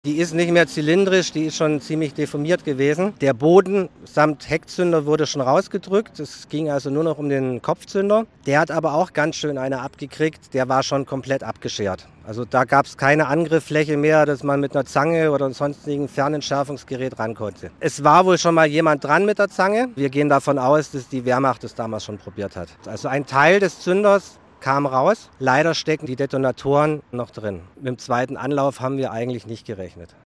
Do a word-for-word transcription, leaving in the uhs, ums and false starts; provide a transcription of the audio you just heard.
Die ist nicht mehr zylindrisch, die ist schon ziemlich deformiert gewesen. Der Boden samt Heckzünder wurde schon rausgedrückt. Es ging also nur noch um den Kopfzünder. Der hat aber auch ganz schön eine abgekriegt. Der war schon komplett abgeschert. Also da gab es keine Angriffsfläche mehr, dass man mit einer Zange oder einem sonstigen Fernentschärfungsgerät ran konnte. Es war wohl schon mal jemand dran mit der Zange. Wir gehen davon aus, dass die Wehrmacht das damals schon probiert hat. Also ein Teil des Zünders kam raus. Leider stecken die Detonatoren noch drin. Mit dem zweiten Anlauf haben wir eigentlich nicht gerechnet.